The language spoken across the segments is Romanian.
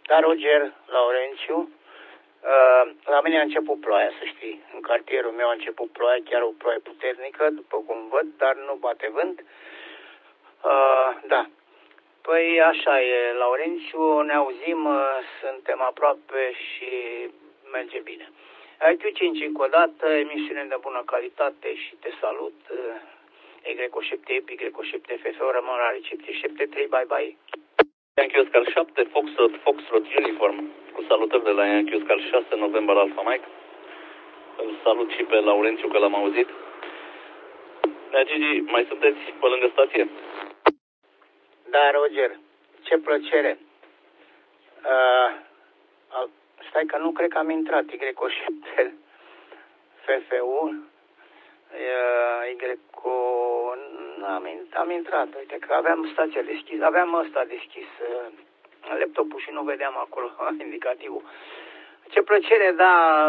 Da, Roger, Laurențiu. La mine a început ploaia, să știi. În cartierul meu a început ploaia, chiar o ploaie puternică, după cum văd, dar nu bate vânt. Da. Păi așa e, Laurențiu, ne auzim, suntem aproape și merge bine. IQ5 încă o dată, emisiune de bună calitate și te salut. Y7 Y7 FFO, rămân la recepție 73, bye bye. Yankee Oscar 7, Foxtrot Uniform, cu salutări de la Yankee Oscar 6, November Alpha Mike. Îl salut și pe Laurențiu, că l-am auzit. Nea Gigi, mai sunteți pe lângă stație? Da, Roger, ce plăcere. Stai că nu cred că am intrat, Y7 FFU, am intrat, uite că aveam stația deschisă, aveam ăsta deschis, laptopul și nu vedeam acolo indicativul. Ce plăcere, da,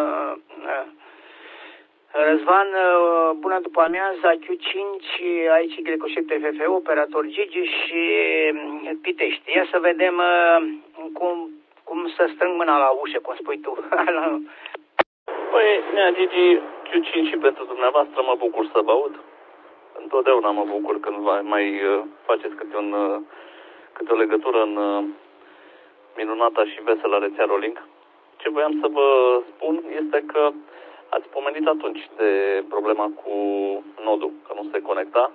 Răzvan, bună după amiază, Q5, aici Y7 FFU, operator Gigi și Pitești. Ia să vedem cum să strâng mâna la ușă, cum spui tu. Păi, Nea Gigi, Q5 și pentru dumneavoastră mă bucur să vă aud. Întotdeauna mă bucur când mai faceți câte o legătură în minunata și veselă rețea Rolling. Ce voiam să vă spun este că ați pomenit atunci de problema cu nodul, că nu se conecta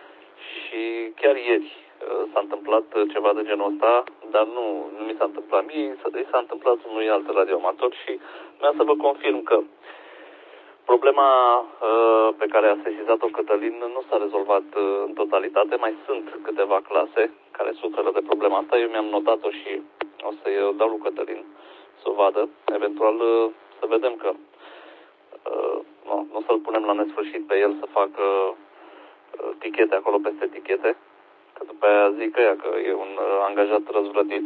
și chiar ieri s-a întâmplat ceva de genul ăsta, dar nu mi s-a întâmplat mie, i s-a întâmplat unui alt radioamator și vreau să vă confirm că problema pe care a sesizat-o Cătălin nu s-a rezolvat în totalitate, mai sunt câteva clase care suferă de problema asta, eu mi-am notat-o și o să-i dau lui Cătălin să o vadă, eventual să vedem că nu să-l punem la nesfârșit pe el să facă tichete acolo peste tichete, că după aia zic că e un angajat răzvrătit.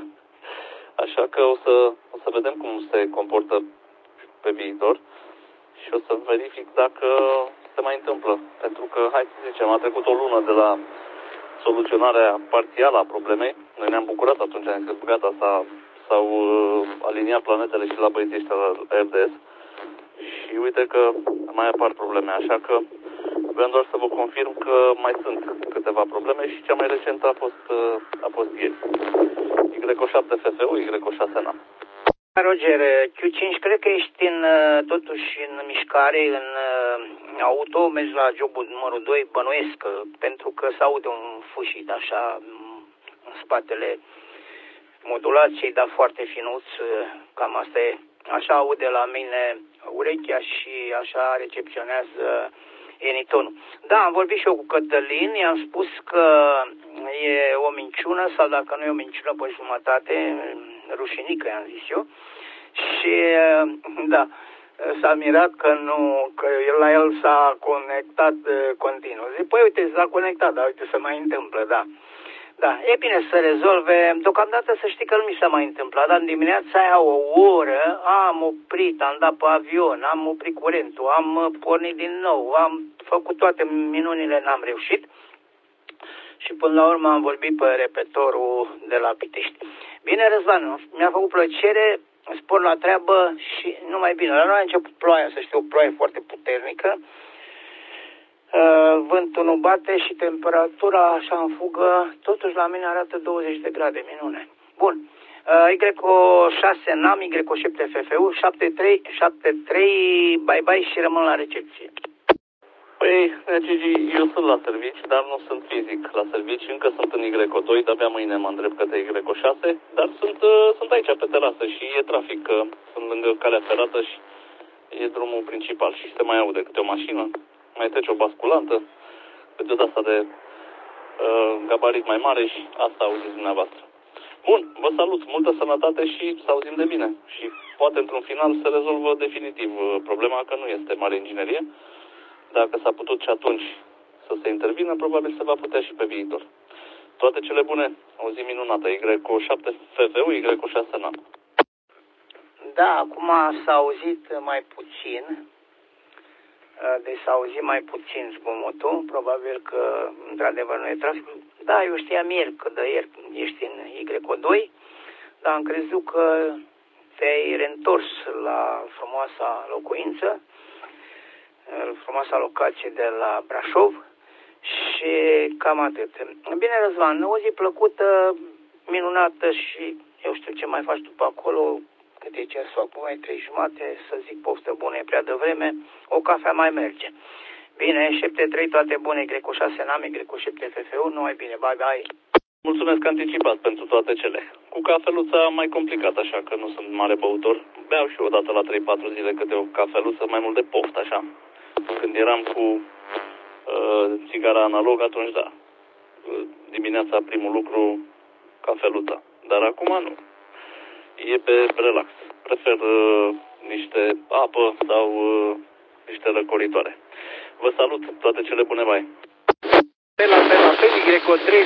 Așa că o să vedem cum se comportă pe viitor și o să verific dacă se mai întâmplă. Pentru că, hai să zicem, a trecut o lună de la soluționarea parțială a problemei. Noi ne-am bucurat atunci, am zis că gata, s-au aliniat planetele și la băieții ăștia la RDS. Și uite că mai apar probleme, așa că vreau doar să vă confirm că mai sunt câteva probleme și cea mai recentă a fost ieri. Y7 FFU, Y6 NA. Roger, Q5, cred că ești totuși în mișcare, în auto, mergi la jobul numărul 2, bănuiesc, pentru că se aude un fâșit așa în spatele modulației, dar foarte finuț, cam asta e. Așa aude la mine urechea și așa recepționează Enitonul. Da, am vorbit și eu cu Cătălin, i-am spus că e o minciună sau dacă nu e o minciună pe jumătate, rușinică, i-am zis eu. Și da, s-a mirat că la el s-a conectat continuu. Zic, păi uite, s-a conectat, dar uite, se mai întâmplă, da. Da, e bine să rezolve. Deocamdată să știi că nu mi s-a mai întâmplat, dar în dimineața aia o oră am oprit, am dat pe avion, am oprit curentul, am pornit din nou, am făcut toate minunile, n-am reușit. Și până la urmă am vorbit pe repetorul de la Pitești. Bine, Răzvan, mi-a făcut plăcere, spor la treabă și numai bine. La noi a început ploaia, să știu, o ploaie foarte puternică. Vântul nu bate și temperatura așa în fugă, totuși la mine arată 20 de grade, minune. Bun, Y6 NAM, Y7 FFU, 73, bye bye și rămân la recepție. Păi, Gigi, eu sunt la servici, dar nu sunt fizic la servici, încă sunt în Y2, de-abia mâine mă îndrept către Y6, dar sunt aici pe terasă și e trafic, sunt lângă calea ferată și e drumul principal și se mai aude câte o mașină. Mai trece o basculantă, câte o de-asta de gabarit mai mare și asta auziți dumneavoastră. Bun, vă salut, multă sănătate și să auzim de bine. Și poate într-un final se rezolvă definitiv problema, că nu este mare inginerie. Dacă s-a putut și atunci să se intervină, probabil se va putea și pe viitor. Toate cele bune, o zi minunată, Y7 FFU, Y6 NAM. Da, acum s-a auzit mai puțin. Deci s-a auzit mai puțin zgomotul, probabil că într-adevăr nu e trafic. Da, eu știam ieri că de ieri ești în Y2, dar am crezut că te-ai reîntors la frumoasa locuință, frumoasa locație de la Brașov și cam atât. Bine, Răzvan, o zi plăcută, minunată și eu știu ce mai faci tu pe acolo, cât e ceas fac, mai 3:30, să zic poftă bună, e prea devreme, o cafea mai merge. Bine, 7-3, toate bune, Greco 6 Nami, Greco 7 FF1, numai bine, bye bye. Mulțumesc anticipat pentru toate cele. Cu cafeluța mai complicat, așa că nu sunt mare băutor. Beau și o dată la 3-4 zile câte o cafeluță, mai mult de poft, așa. Când eram cu țigara analog, atunci da. Dimineața primul lucru, cafeluța. Dar acum nu. E pe relax. Prefer niște apă sau niște răcoritoare. Vă salut, toate cele bune, bye. Pe la Greco 3.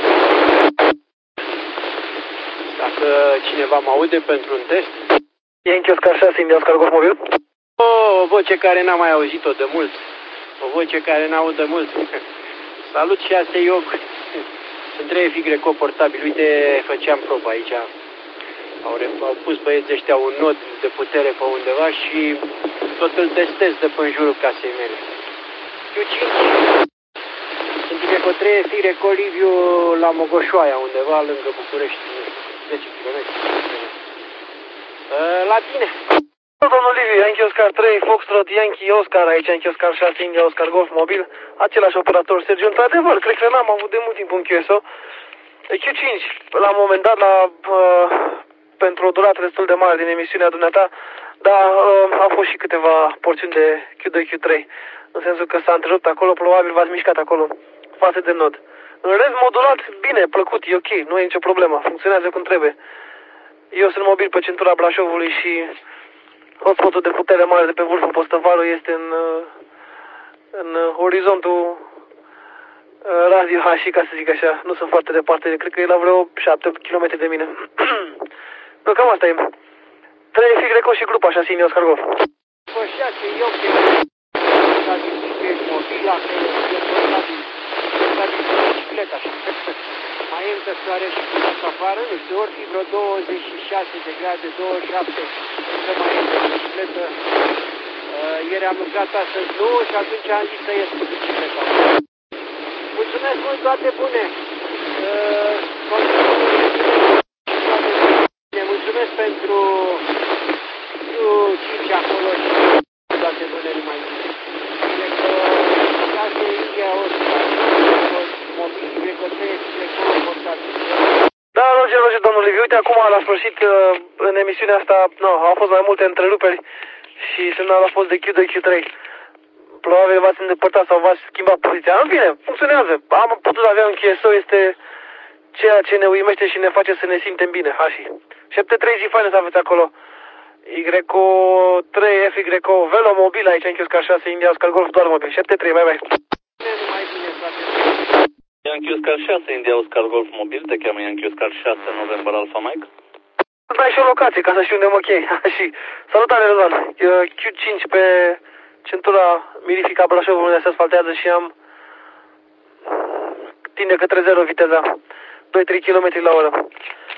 Dacă cineva mă aude pentru un test. Yankee Oscar 6, India Oscar Golf Mobil. O voce care n-am mai auzit-o de mult. O voce care n-aud de mult. Salut 6 Iog. Sunt 3 Greco portabil. Uite, făceam probă aici. Au pus băieții ăștia un nod de putere pe undeva și tot îl testez de pe în jurul casei mele. Q5. Sunt Greco 3, Greco Liviu la Mogoșoaia, undeva lângă București, 10 km. La tine. Domnul Liviu, Yankee Oscar 3, Foxtrot, Yankee Oscar, aici Yankee Oscar 6, India Oscar Golf Mobil, același operator, Sergiu. Într-adevăr, cred că n-am avut de mult timp un QSO. Q5, la un moment dat, pentru o durată destul de mare din emisiunea dumneata, dar au fost și câteva porțiuni de Q2, Q3, în sensul că s-a întrerupt acolo, probabil v-ați mișcat acolo, față de nod. În rest, modulat, bine, plăcut, e ok, nu e nicio problemă, funcționează cum trebuie. Eu sunt mobil pe centura Brașovului și hotspotul de putere mare de pe vârful Postăvaru este în orizontul radio H, ca să zic așa, nu sunt foarte departe, cred că e la vreo 7 km de mine. Nu, cam asta e. 3 Greco și grupa 6 India Oscar Golf. Așa că eu mobila, că e bicicleta. Mai încă soare și cu afară, nu știu, ori fi vreo 26 de grade, 27, încă mai e pe bicicletă. Ieri am lucrat astăzi nu și atunci am zis să ies cu bicicleta. Mulțumesc mult, toate bune! Mulțumesc pentru 5 acolo și toate bune mai bine. Asta e India Oscar, mobil, Greco 3, Greco portabil. Da, Roger, domnul Liviu, uite acum la sfârșit, în emisiunea asta, au fost mai multe întreruperi și semnalul a fost de Q2, Q3. Probabil v-ați îndepărtat sau v-ați schimbat poziția. În fine, funcționează. Am putut avea un QSO, este ceea ce ne uimește și ne face să ne simtem bine, Hași. 7-3 zi faină să aveți acolo. Greco 3, F, Greco Velo mobil aici, în Oscar 6, India Oscar Golf, doar mobil. 7-3, bye bye. Yankee Oscar 6, India Oscar Golf Mobil, te cheamă Yankee Oscar 6, November Alpha Mike. Dai și o locație, ca să știu unde mă chei. Și salutare, Răzvan. Q5 pe centura Mirifica Brașov, unde se asfaltează și am tinde către 0 viteza, 2-3 km la oră.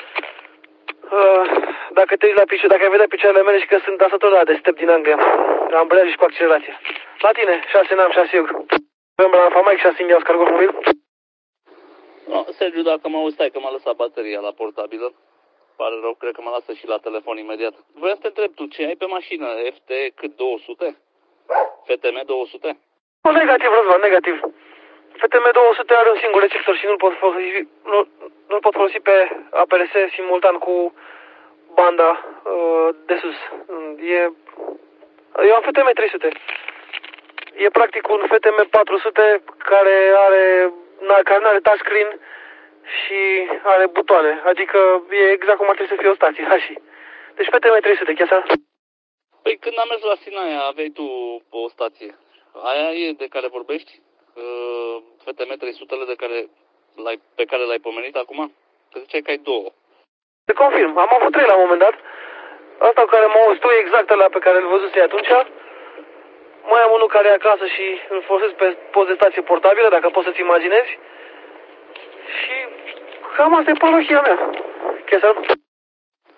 Dacă te uiți la picioare, dacă ai vedea picioarele mele și că sunt dansător de step din Anglia, am băleat și cu accelerație. La tine, 6 Nam, 6 Iug. November Alpha Mike, 6 India Oscar Golf Mobil. No, Sergiu, dacă mă auzi, stai că m-a lăsat bateria la portabilă. Pare rău, cred că mă lasă și la telefon imediat. Vreau să te întreb, tu ce ai pe mașină? FT cât 200? FTM 200? Nu, negativ, Răzvan, negativ. FTM 200 are un singur receptor și nu-l pot folosi pe APRS simultan cu banda de sus. Eu am FTM 300. E practic un FTM 400 care nu are touchscreen și are butoane. Adică e exact cum ar trebui să fie o stație, Hași. Deci FTM 300, chiar. Păi când am mers la Sinaia, aveai tu o stație. Aia e de care vorbești? FTM 300 pe care l-ai pomenit acum? Că ziceai că ai 2. Te confirm, am avut 3 la un moment dat. Asta cu care mă auzi tu e exact ăla pe care îl văzusei atunci. Mai am unul care e acasă și îl folosesc pe post de stație portabilă, dacă poți să-ți imaginezi. Și cam asta e parohia mea. Chesar?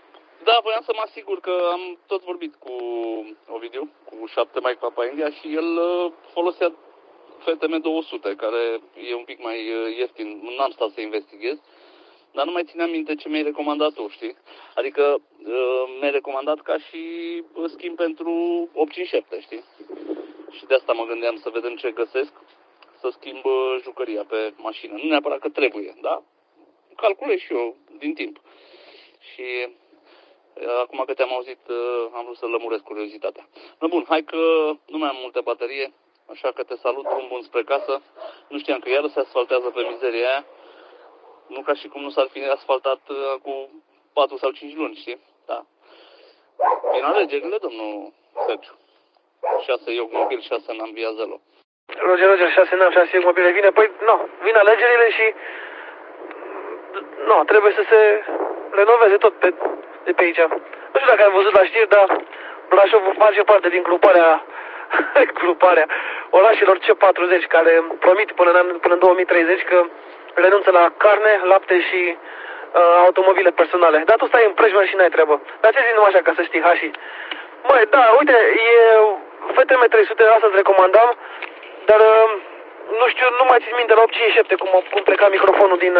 Da, voiam să mă asigur că am tot vorbit cu Ovidiu, cu 7 Mike Papa India și el folosea FTM 200, care e un pic mai ieftin. N-am stat să investighez, dar nu mai țineam minte ce mi-ai recomandat tu, știi? Adică mi-ai recomandat ca și schimb pentru 857, știi? Și de asta mă gândeam să vedem ce găsesc, să schimb jucăria pe mașină. Nu neapărat că trebuie, da? Calculez și eu din timp. Și acum că te-am auzit, am vrut să lămuresc curiozitatea. No, bun, hai că nu mai am multă baterie, așa că te salut, drum bun spre casă. Nu știam că iară se asfaltează pe mizeria aia. Nu ca și cum nu s-ar fi asfaltat cu 4 sau 5 luni, știi? Da. Vin alegerile, domnul Sergiu. 6 iog mobil, 6 în Ambia Zelo. Roger, 6 n-am, 6 iog mobile vine. Păi, vin alegerile și... trebuie să se renoveze tot de pe aici. Nu știu dacă ai văzut la știri, dar Brașov face parte din gruparea orașelor C40 care promit până în 2030 că renunță la carne, lapte și automobile personale. Dar tu stai în prejmă și n-ai treabă. Dar ce zic numai așa ca să știi, Hași? Măi, da, uite, e FTM 300, asta îți recomandam, dar nu știu, nu mai țin minte la 857 cum pleca microfonul din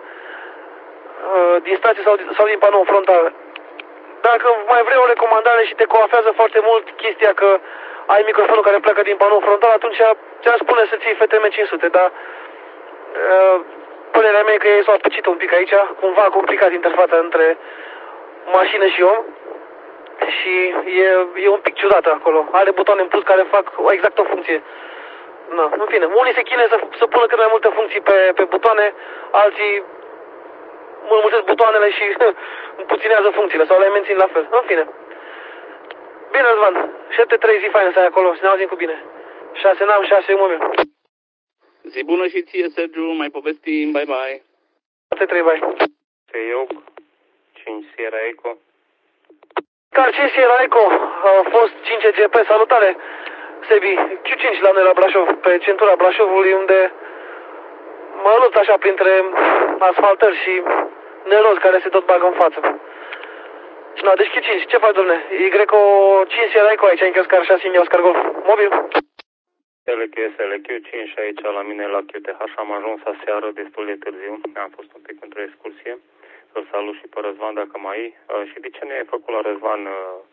stație sau din panou frontal. Dacă mai vrei o recomandare și te coafează foarte mult chestia că ai microfonul care pleacă din panou frontal, atunci ți-aș spune să ții FTM 500, dar părerea mea e că ei s-au apăcit un pic aici, cumva a complicat interfața între mașină și om și e un pic ciudată acolo. Are butoane în plus care fac exact o funcție. În fine, unii se chinuie să pună cât mai multe funcții pe butoane, alții mulțesc butoanele și împuținează funcțiile sau le mențin la fel. În fine. Bine, Răzvan. 7-3, zi faină să ai acolo. Să ne auzim cu bine. 6 n-am, 6 mobil. Zi bună și ție, Sergiu. Mai povestim. Bye, bye. 7-3, bye. Pe Iog, 5 Sierra Eco. Car 5 Sierra Eco. A fost 5 GP. Salutare, Sebi. Q5 la noi la Brașov. Pe centura Brașovului unde mă lupt așa printre asfaltări și nerozi care se tot bagă în față. Deci Q5, ce faci, domne? Y-O 5 Sierra Eco aici, în Chioscar 6 Oscar Golf. Mobil? LQ, SLQ, 5 aici la mine la QTH. Am ajuns aseară destul de târziu. Am fost un pic într-o excursie. Îl salut și pe Răzvan dacă mai ai. Și de ce ne ai făcut la Răzvan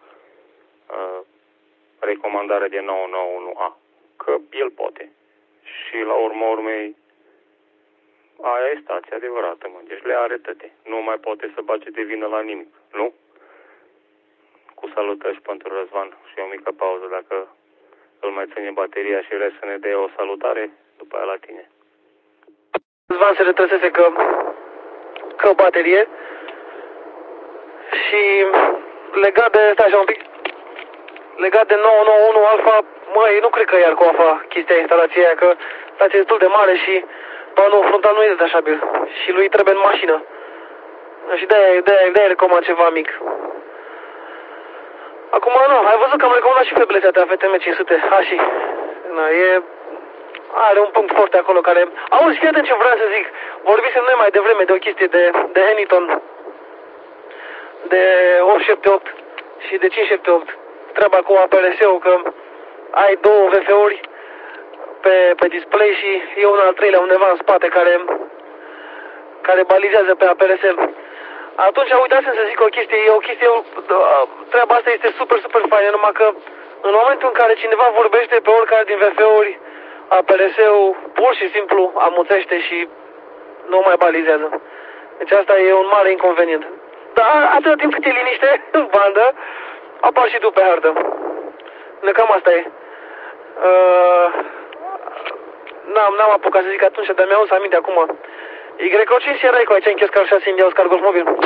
recomandare de 991A? Că el poate. Și la urma urmei aia e stația adevărată, mă. Deci le are tăte. Nu mai poate să bage de vină la nimic, nu? Cu salutări pentru Răzvan și o mică pauză dacă îl mai ține bateria și vrei să ne dea o salutare, după aia la tine. Răzvan se retrăsese că baterie și legat de, stai așa un pic, legat de 991 Alfa, măi, nu cred că iar cu AFA chestia instalației aia, că stația e destul de mare și panoul frontal nu e detașabil și lui trebuie în mașină. Și de-aia recomand ceva mic. Acum, ai văzut că am recomandat și feblesea ta FTM 500, Hași. Are un punct foarte acolo care... Auzi, fii atent ce vreau să zic. Vorbisem noi mai devreme de o chestie de Hamilton, de 878 și de 578. Treaba cu APRS-ul, că ai două VF-uri pe display și e un al treilea undeva în spate care balizează pe APRS. Atunci uitați-mi să zic o chestie, treaba asta este super, super faină, numai că în momentul în care cineva vorbește pe oricare din VF-uri, APRS-ul pur și simplu amuțește și nu mai balizează. Deci asta e un mare inconvenient. Dar atâta timp cât e liniște în bandă, apar și tu pe hartă. Cam asta e. N-am apucat să zic atunci, dar mi-au să aminte acum. Y-O 5 Sierra Eco aici în Chioscar 6 Oscar Golf Mobil.